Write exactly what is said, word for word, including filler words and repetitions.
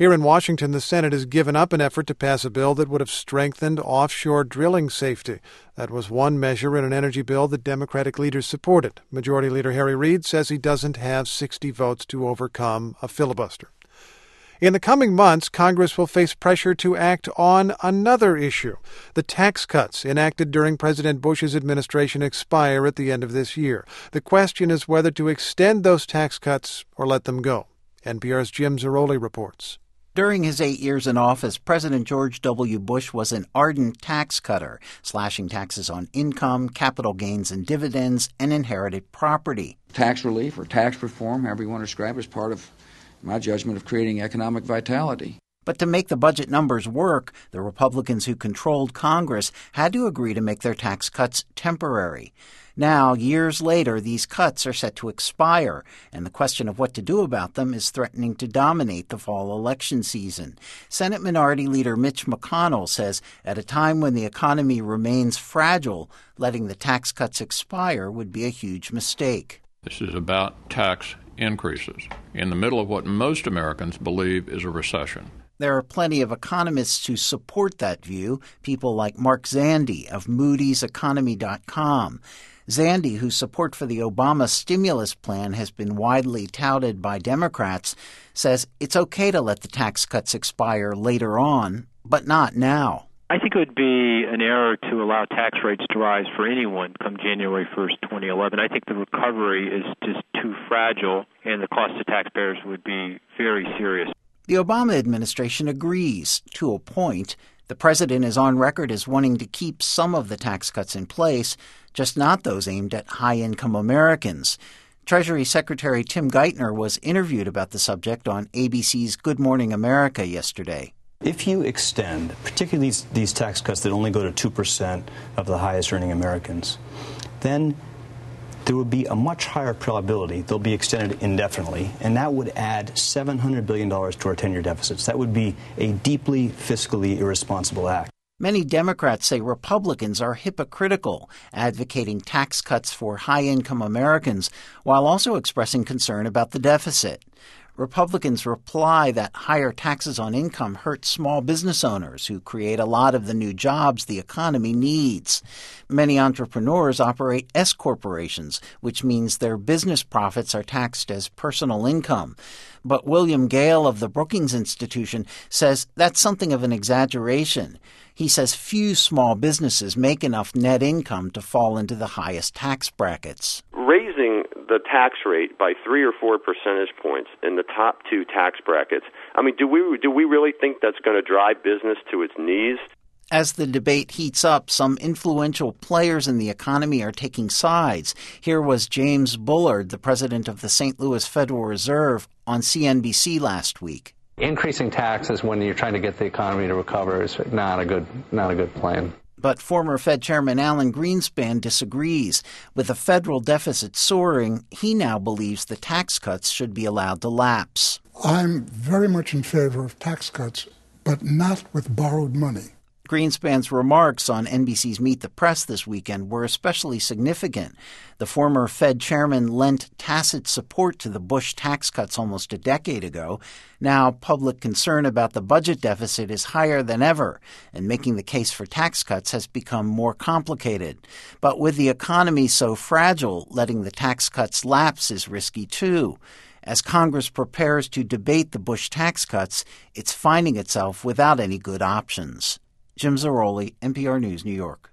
Here in Washington, the Senate has given up an effort to pass a bill that would have strengthened offshore drilling safety. That was one measure in an energy bill that Democratic leaders supported. Majority Leader Harry Reid says he doesn't have sixty votes to overcome a filibuster. In the coming months, Congress will face pressure to act on another issue. The tax cuts enacted during President Bush's administration expire at the end of this year. The question is whether to extend those tax cuts or let them go. N P R's Jim Zarroli reports. During his eight years in office, President George W. Bush was an ardent tax cutter, slashing taxes on income, capital gains and dividends, and inherited property. Tax relief or tax reform, however you want to describe it, is part of my judgment of creating economic vitality. But to make the budget numbers work, the Republicans who controlled Congress had to agree to make their tax cuts temporary. Now, years later, these cuts are set to expire, and the question of what to do about them is threatening to dominate the fall election season. Senate Minority Leader Mitch McConnell says at a time when the economy remains fragile, letting the tax cuts expire would be a huge mistake. This is about tax increases in the middle of what most Americans believe is a recession. There are plenty of economists who support that view, people like Mark Zandi of Moody's Economy dot com. Zandi, whose support for the Obama stimulus plan has been widely touted by Democrats, says it's okay to let the tax cuts expire later on, but not now. I think it would be an error to allow tax rates to rise for anyone come January first, twenty eleven. I think the recovery is just too fragile, and the cost to taxpayers would be very serious. The Obama administration agrees, to a point. The president is on record as wanting to keep some of the tax cuts in place, just not those aimed at high-income Americans. Treasury Secretary Tim Geithner was interviewed about the subject on A B C's Good Morning America yesterday. If you extend, particularly these, these tax cuts that only go to two percent of the highest-earning Americans, then there would be a much higher probability they'll be extended indefinitely, and that would add seven hundred billion dollars to our ten-year deficits. That would be a deeply fiscally irresponsible act. Many Democrats say Republicans are hypocritical, advocating tax cuts for high-income Americans while also expressing concern about the deficit. Republicans reply that higher taxes on income hurt small business owners who create a lot of the new jobs the economy needs. Many entrepreneurs operate S corporations, which means their business profits are taxed as personal income. But William Gale of the Brookings Institution says that's something of an exaggeration. He says few small businesses make enough net income to fall into the highest tax brackets. Raising the tax rate by three or four percentage points in the top two tax brackets, I mean, do we do we really think that's going to drive business to its knees? As the debate heats up, some influential players in the economy are taking sides. Here was James Bullard, the president of the Saint Louis Federal Reserve, on C N B C last week. Increasing taxes when you're trying to get the economy to recover is not a good not a good plan. But former Fed Chairman Alan Greenspan disagrees. With the federal deficit soaring, he now believes the tax cuts should be allowed to lapse. I'm very much in favor of tax cuts, but not with borrowed money. Greenspan's remarks on N B C's Meet the Press this weekend were especially significant. The former Fed chairman lent tacit support to the Bush tax cuts almost a decade ago. Now, public concern about the budget deficit is higher than ever, and making the case for tax cuts has become more complicated. But with the economy so fragile, letting the tax cuts lapse is risky too. As Congress prepares to debate the Bush tax cuts, it's finding itself without any good options. Jim Zarroli, N P R News, New York.